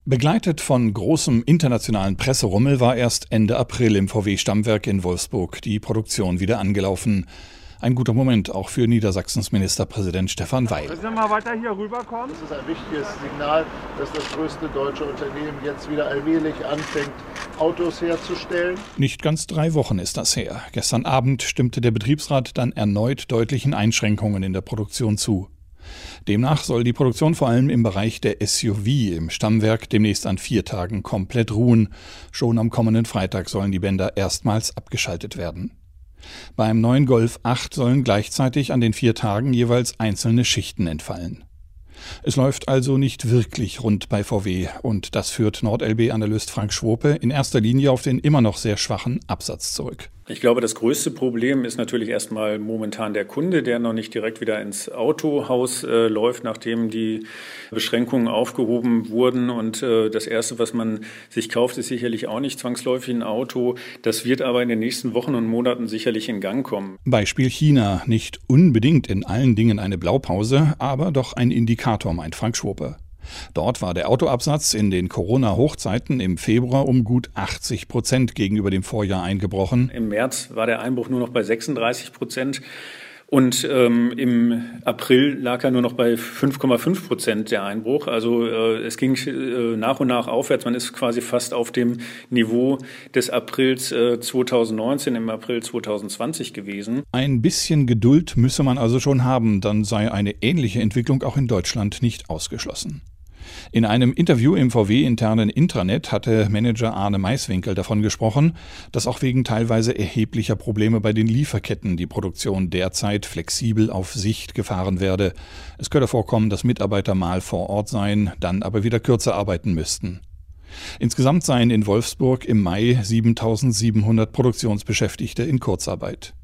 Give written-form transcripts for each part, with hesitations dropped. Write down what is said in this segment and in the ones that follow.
Begleitet von großem internationalen Presserummel war erst Ende April im VW-Stammwerk in Wolfsburg die Produktion wieder angelaufen. Ein guter Moment auch für Niedersachsens Ministerpräsident Stefan Weil. Müssen wir mal weiter hier rüberkommen? Das ist ein wichtiges Signal, dass das größte deutsche Unternehmen jetzt wieder allmählich anfängt, Autos herzustellen. Nicht ganz 3 Wochen ist das her. Gestern Abend stimmte der Betriebsrat dann erneut deutlichen Einschränkungen in der Produktion zu. Demnach soll die Produktion vor allem im Bereich der SUV im Stammwerk demnächst an 4 Tagen komplett ruhen. Schon am kommenden Freitag sollen die Bänder erstmals abgeschaltet werden. Beim neuen Golf 8 sollen gleichzeitig an den 4 Tagen jeweils einzelne Schichten entfallen. Es läuft also nicht wirklich rund bei VW und das führt NordLB-Analyst Frank Schwope in erster Linie auf den immer noch sehr schwachen Absatz zurück. Ich glaube, das größte Problem ist natürlich erstmal momentan der Kunde, der noch nicht direkt wieder ins Autohaus läuft, nachdem die Beschränkungen aufgehoben wurden. Und das Erste, was man sich kauft, ist sicherlich auch nicht zwangsläufig ein Auto. Das wird aber in den nächsten Wochen und Monaten sicherlich in Gang kommen. Beispiel China. Nicht unbedingt in allen Dingen eine Blaupause, aber doch ein Indikator, meint Frank Schwope. Dort war der Autoabsatz in den Corona-Hochzeiten im Februar um gut 80% gegenüber dem Vorjahr eingebrochen. Im März war der Einbruch nur noch bei 36%. Und im April lag er nur noch bei 5,5% der Einbruch. Also es ging nach und nach aufwärts. Man ist quasi fast auf dem Niveau des Aprils 2019, im April 2020 gewesen. Ein bisschen Geduld müsse man also schon haben, dann sei eine ähnliche Entwicklung auch in Deutschland nicht ausgeschlossen. In einem Interview im VW-internen Intranet hatte Manager Arne Maiswinkel davon gesprochen, dass auch wegen teilweise erheblicher Probleme bei den Lieferketten die Produktion derzeit flexibel auf Sicht gefahren werde. Es könne vorkommen, dass Mitarbeiter mal vor Ort seien, dann aber wieder kürzer arbeiten müssten. Insgesamt seien in Wolfsburg im Mai 7.700 Produktionsbeschäftigte in Kurzarbeit.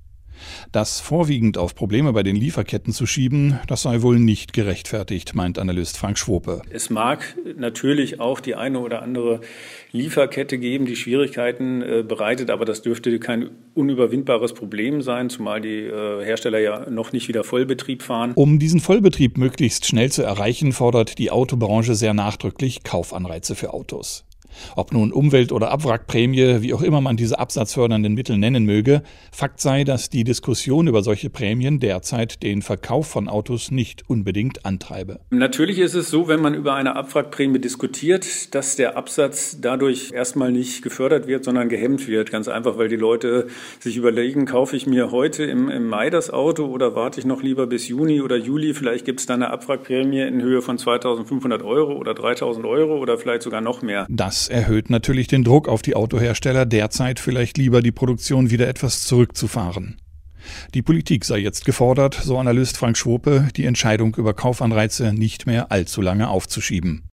Das vorwiegend auf Probleme bei den Lieferketten zu schieben, das sei wohl nicht gerechtfertigt, meint Analyst Frank Schwope. Es mag natürlich auch die eine oder andere Lieferkette geben, die Schwierigkeiten bereitet, aber das dürfte kein unüberwindbares Problem sein, zumal die Hersteller ja noch nicht wieder Vollbetrieb fahren. Um diesen Vollbetrieb möglichst schnell zu erreichen, fordert die Autobranche sehr nachdrücklich Kaufanreize für Autos. Ob nun Umwelt- oder Abwrackprämie, wie auch immer man diese absatzfördernden Mittel nennen möge, Fakt sei, dass die Diskussion über solche Prämien derzeit den Verkauf von Autos nicht unbedingt antreibe. Natürlich ist es so, wenn man über eine Abwrackprämie diskutiert, dass der Absatz dadurch erstmal nicht gefördert wird, sondern gehemmt wird. Ganz einfach, weil die Leute sich überlegen, kaufe ich mir heute im Mai das Auto oder warte ich noch lieber bis Juni oder Juli? Vielleicht gibt es da eine Abwrackprämie in Höhe von 2.500 Euro oder 3.000 Euro oder vielleicht sogar noch mehr. Das erhöht natürlich den Druck auf die Autohersteller, derzeit vielleicht lieber die Produktion wieder etwas zurückzufahren. Die Politik sei jetzt gefordert, so Analyst Frank Schwope, die Entscheidung über Kaufanreize nicht mehr allzu lange aufzuschieben.